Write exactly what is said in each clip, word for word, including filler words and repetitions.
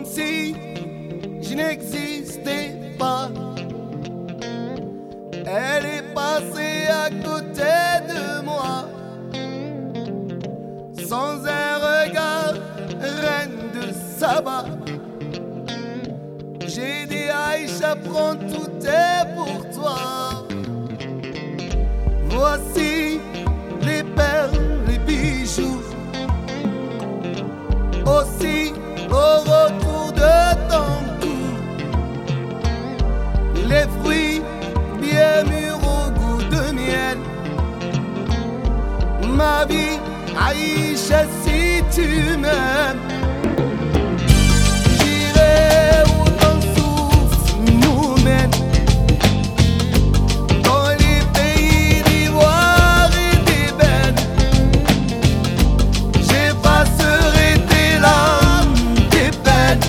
comme si je n'existais pas. Elle est passée à côté de moi, sans un regard, reine de Saba. J'ai dit Aïcha, prends, tout est pour toi. Voici les perles, les bijoux, aussi au retour de ton cou, les fruits bien mûrs au goût de miel. Ma vie, Aïcha, si tu m'aimes, j'irai où ton souffle nous mène, dans les pays d'ivoire et d'ébène. J'effacerai tes larmes, tes peines.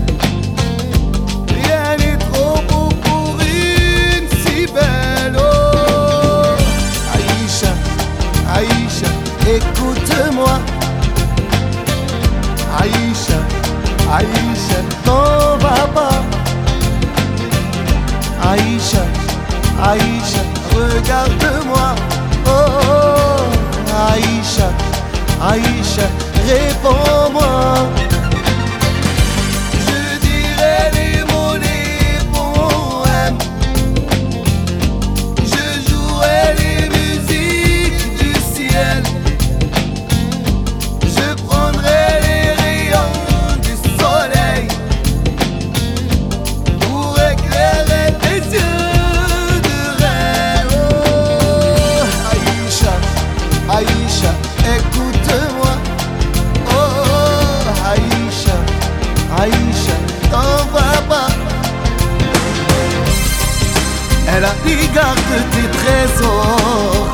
Rien n'est trop beau pour une si belle. Oh, Aïcha, Aïcha, écoute-moi. Aïcha, Aïcha, t'en vas pas. Aïcha, Aïcha, regarde-moi. Oh, oh, Aïcha, Aïcha, réponds-moi. Je dirai les mots, les poèmes. Je jouerai les musiques du ciel. Je prendrai les rayons du soleil pour éclairer tes yeux de reine. Oh, Aïcha, Aïcha, écoute-moi. Oh, Aïcha, Aïcha, t'en vas pas. Elle a dit garde tes trésors.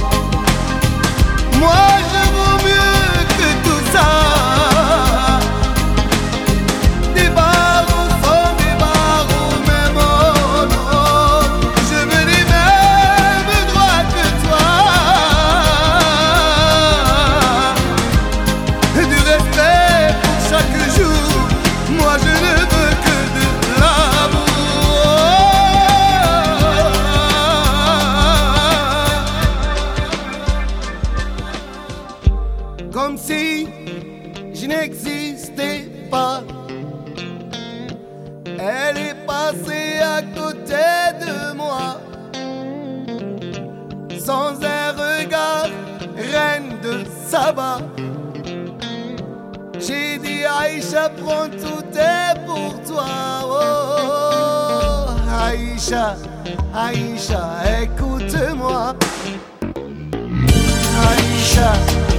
Moi je vaux mieux que tout ça. Des barreaux sont des barreaux, même oh non. Je veux les mêmes droits que toi. Du respect pour chaque jour. Moi je ne veux que de l'amour. Comme si je n'existais pas. Elle est passée à côté de moi, sans un regard, reine de Saba. J'ai dit Aïcha, prends, tout est pour toi. Oh, Aïcha, Aïcha, écoute-moi. Aïcha,